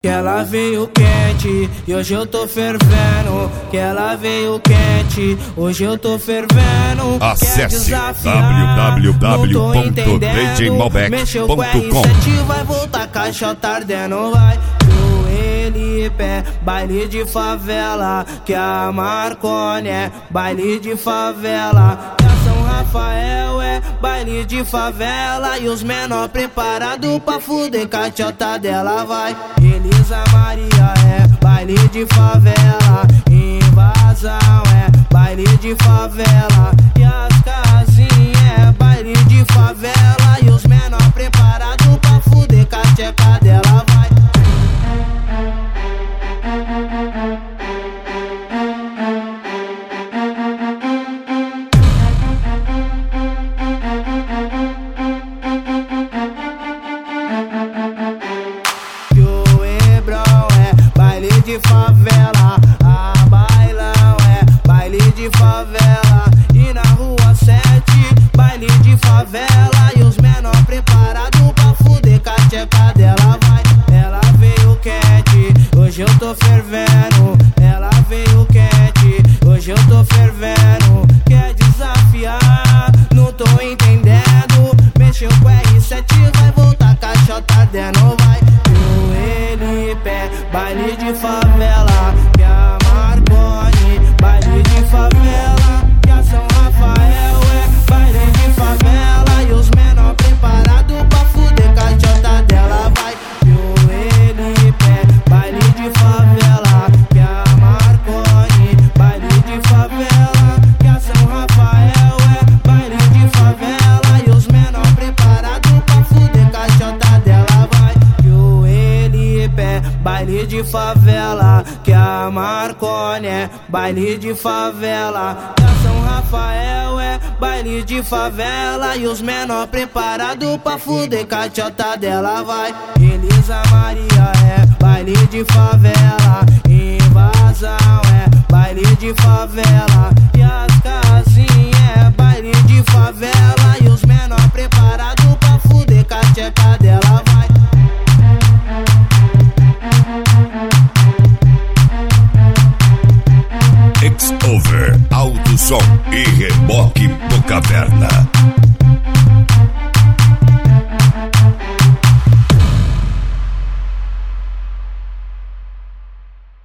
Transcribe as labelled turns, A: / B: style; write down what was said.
A: Que ela veio quente e hoje eu tô fervendo. Que ela veio quente, hoje eu tô fervendo.
B: Acesse www.djmalbec.com.
A: Mexeu com R7, vai voltar caixota ardendo, vai. Do Elipé, baile de favela. Que a Marconi é baile de favela. Que a São Rafael é baile de favela. E os menor preparado pra fuder caixota dela, vai. Elisa Maria é baile de favela. Invasão é baile de favela. E as casinhas é baile de favela. E os menor preparado pra fuder cacheca dela, vai. De favela, a bailão é baile de favela. E na rua 7, baile de favela. E os menor preparado pra fuder cacheca dela, vai. Ela veio quente, hoje eu tô fervendo. Ela veio quente, hoje eu tô fervendo. Quer desafiar, não tô entendendo. Mexeu com R7, vai voltar caixota dentro, vai. Baile de favela, que a Marconi, baile de favela. Que a São Rafael é baile de favela. E os menor preparado pra fuder caixota dela, vai. E o Elipé, baile de favela. Que a Marconi, baile de favela. Que a São Rafael é baile de favela. E os menor preparado pra fuder caixota dela, vai. E o Elipé, baile de favela. Que a Marconi é baile de favela. Que a São Rafael é baile de favela. E os menor preparado pra fuder caixota dela, vai. Elisa Maria é baile de favela. Invasão é baile de favela. E as casinhas é baile de favela. E os menor preparado pra fuder cacheca dela, vai.
B: X-Over, alto som e reboque Bocaverna.